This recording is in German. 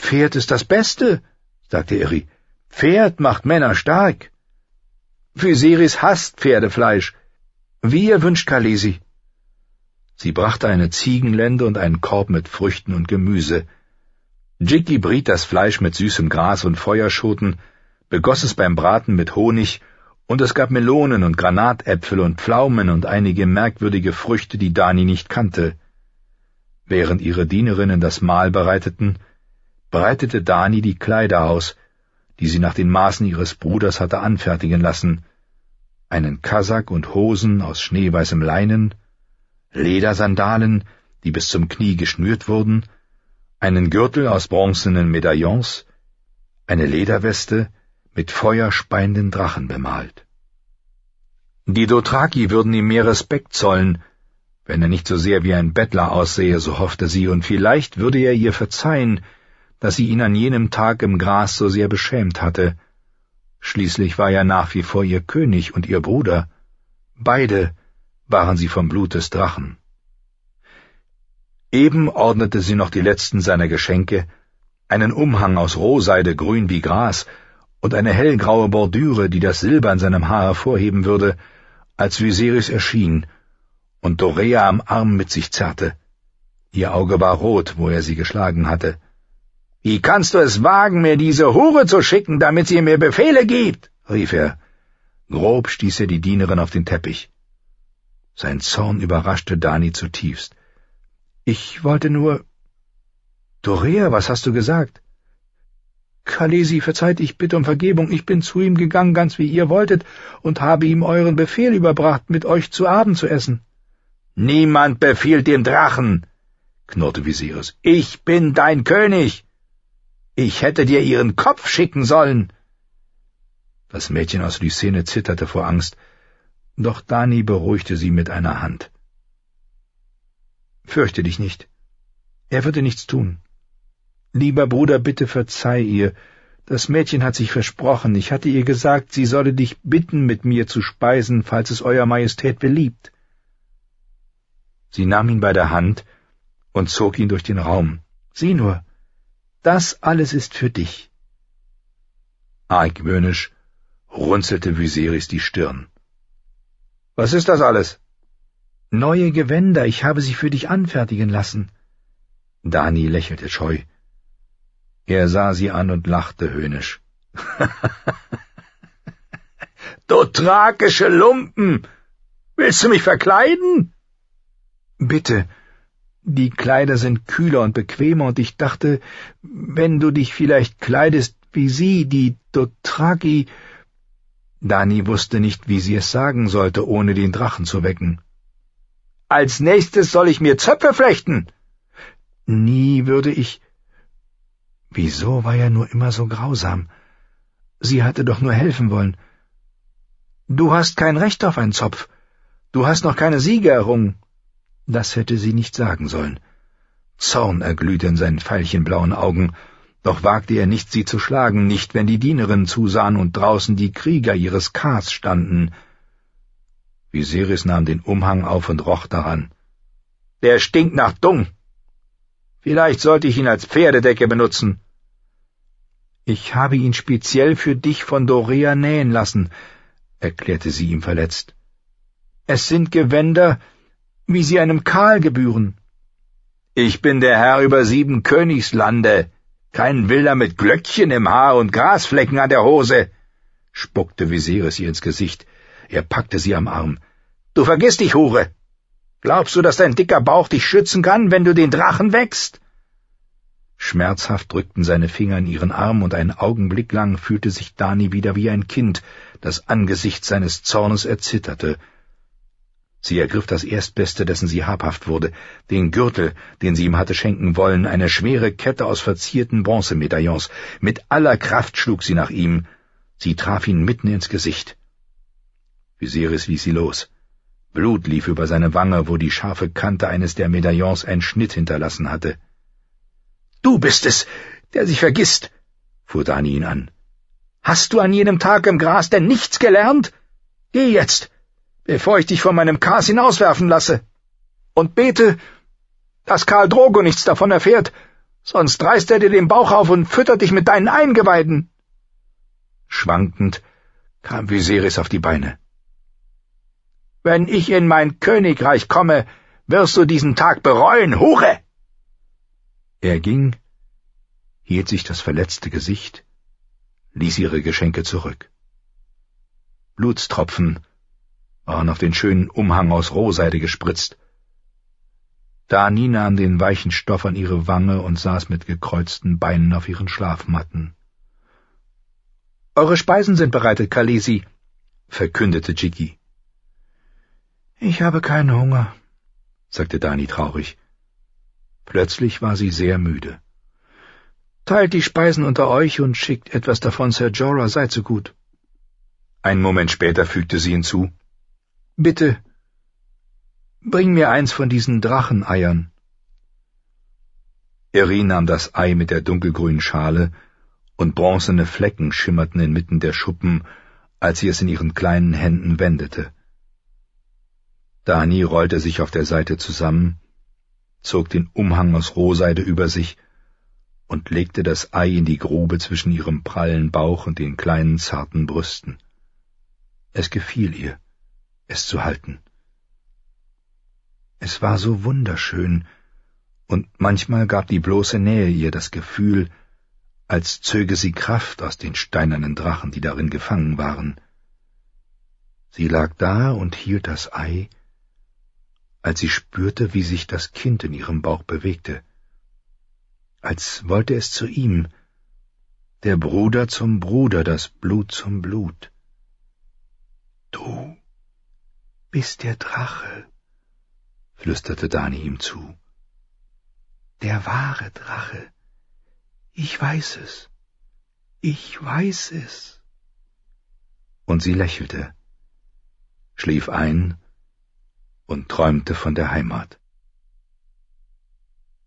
Pferd ist das Beste, sagte Eri. Pferd macht Männer stark. Viserys hasst Pferdefleisch. Wie ihr wünscht, Khaleesi. Sie brachte eine Ziegenlende und einen Korb mit Früchten und Gemüse. Jiggy briet das Fleisch mit süßem Gras und Feuerschoten, begoss es beim Braten mit Honig, und es gab Melonen und Granatäpfel und Pflaumen und einige merkwürdige Früchte, die Dany nicht kannte. Während ihre Dienerinnen das Mahl bereitete Dany die Kleider aus, die sie nach den Maßen ihres Bruders hatte anfertigen lassen, einen Kasak und Hosen aus schneeweißem Leinen, Ledersandalen, die bis zum Knie geschnürt wurden, einen Gürtel aus bronzenen Medaillons, eine Lederweste mit feuerspeienden Drachen bemalt. Die Dothraki würden ihm mehr Respekt zollen, wenn er nicht so sehr wie ein Bettler aussehe, so hoffte sie, und vielleicht würde er ihr verzeihen, dass sie ihn an jenem Tag im Gras so sehr beschämt hatte. Schließlich war er nach wie vor ihr König und ihr Bruder. Beide waren sie vom Blut des Drachen. Eben ordnete sie noch die letzten seiner Geschenke, einen Umhang aus Rohseide grün wie Gras und eine hellgraue Bordüre, die das Silber in seinem Haar hervorheben würde, als Viserys erschien und Dorea am Arm mit sich zerrte. Ihr Auge war rot, wo er sie geschlagen hatte. »Wie kannst du es wagen, mir diese Hure zu schicken, damit sie mir Befehle gibt?« rief er. Grob stieß er die Dienerin auf den Teppich. Sein Zorn überraschte Dany zutiefst. »Ich wollte nur...« »Dorea, was hast du gesagt?« »Khaleesi, verzeiht, ich bitte um Vergebung. Ich bin zu ihm gegangen, ganz wie ihr wolltet, und habe ihm euren Befehl überbracht, mit euch zu Abend zu essen.« »Niemand befiehlt dem Drachen«, knurrte Viserys. »Ich bin dein König. Ich hätte dir ihren Kopf schicken sollen.« Das Mädchen aus Lycene zitterte vor Angst, doch Dany beruhigte sie mit einer Hand. »Fürchte dich nicht. Er wird dir nichts tun. Lieber Bruder, bitte verzeih ihr. Das Mädchen hat sich versprochen. Ich hatte ihr gesagt, sie solle dich bitten, mit mir zu speisen, falls es Euer Majestät beliebt.« Sie nahm ihn bei der Hand und zog ihn durch den Raum. »Sieh nur, das alles ist für dich.« Argwöhnisch runzelte Viserys die Stirn. »Was ist das alles?« »Neue Gewänder, ich habe sie für dich anfertigen lassen.« Dany lächelte scheu. Er sah sie an und lachte höhnisch. »Du thrakische Lumpen! Willst du mich verkleiden?« »Bitte, die Kleider sind kühler und bequemer, und ich dachte, wenn du dich vielleicht kleidest wie sie, die Dothraki...« Dany wusste nicht, wie sie es sagen sollte, ohne den Drachen zu wecken. »Als nächstes soll ich mir Zöpfe flechten?« »Nie würde ich...« Wieso war er nur immer so grausam? Sie hatte doch nur helfen wollen. »Du hast kein Recht auf einen Zopf. Du hast noch keine Siege errungen.« Das hätte sie nicht sagen sollen. Zorn erglühte in seinen veilchenblauen Augen, doch wagte er nicht, sie zu schlagen, nicht, wenn die Dienerinnen zusahen und draußen die Krieger ihres Kas standen. Viserys nahm den Umhang auf und roch daran. »Der stinkt nach Dung. Vielleicht sollte ich ihn als Pferdedecke benutzen.« »Ich habe ihn speziell für dich von Dorea nähen lassen«, erklärte sie ihm verletzt. »Es sind Gewänder, wie sie einem Karl gebühren.« »Ich bin der Herr über 7 Königslande, kein Wilder mit Glöckchen im Haar und Grasflecken an der Hose«, spuckte Viserys ihr ins Gesicht. Er packte sie am Arm. »Du vergiss dich, Hure! Glaubst du, dass dein dicker Bauch dich schützen kann, wenn du den Drachen weckst?« Schmerzhaft drückten seine Finger in ihren Arm, und einen Augenblick lang fühlte sich Dany wieder wie ein Kind, das angesichts seines Zornes erzitterte. Sie ergriff das Erstbeste, dessen sie habhaft wurde, den Gürtel, den sie ihm hatte schenken wollen, eine schwere Kette aus verzierten Bronzemedaillons. Mit aller Kraft schlug sie nach ihm. Sie traf ihn mitten ins Gesicht. Viserys ließ sie los. Blut lief über seine Wange, wo die scharfe Kante eines der Medaillons einen Schnitt hinterlassen hatte. »Du bist es, der sich vergisst«, fuhr Dany ihn an. »Hast du an jenem Tag im Gras denn nichts gelernt? Geh jetzt, bevor ich dich von meinem Kas hinauswerfen lasse. Und bete, dass Khal Drogo nichts davon erfährt sonst reißt er dir den Bauch auf und füttert dich mit deinen Eingeweiden. Schwankend kam Viserys auf die Beine. »Wenn ich in mein Königreich komme, wirst du diesen Tag bereuen, Hure!« Er ging, hielt sich das verletzte Gesicht, ließ ihre Geschenke zurück. Blutstropfen waren auf den schönen Umhang aus Rohseide gespritzt. Dany nahm den weichen Stoff an ihre Wange und saß mit gekreuzten Beinen auf ihren Schlafmatten. »Eure Speisen sind bereitet, Khaleesi«, verkündete Jiggy. »Ich habe keinen Hunger«, sagte Dany traurig. Plötzlich war sie sehr müde. »Teilt die Speisen unter euch und schickt etwas davon Ser Jorah, seid so gut.« Einen Moment später fügte sie hinzu, »Bitte, bring mir eins von diesen Dracheneiern.« Irri nahm das Ei mit der dunkelgrünen Schale, und bronzene Flecken schimmerten inmitten der Schuppen, als sie es in ihren kleinen Händen wendete. Dany rollte sich auf der Seite zusammen, zog den Umhang aus Rohseide über sich und legte das Ei in die Grube zwischen ihrem prallen Bauch und den kleinen zarten Brüsten. Es gefiel ihr, es zu halten. Es war so wunderschön, und manchmal gab die bloße Nähe ihr das Gefühl, als zöge sie Kraft aus den steinernen Drachen, die darin gefangen waren. Sie lag da und hielt das Ei, als sie spürte, wie sich das Kind in ihrem Bauch bewegte, als wollte es zu ihm, der Bruder zum Bruder, das Blut zum Blut. »Du bist der Drache«, flüsterte Dany ihm zu. »Der wahre Drache. Ich weiß es. Ich weiß es.« Und sie lächelte, schlief ein und träumte von der Heimat.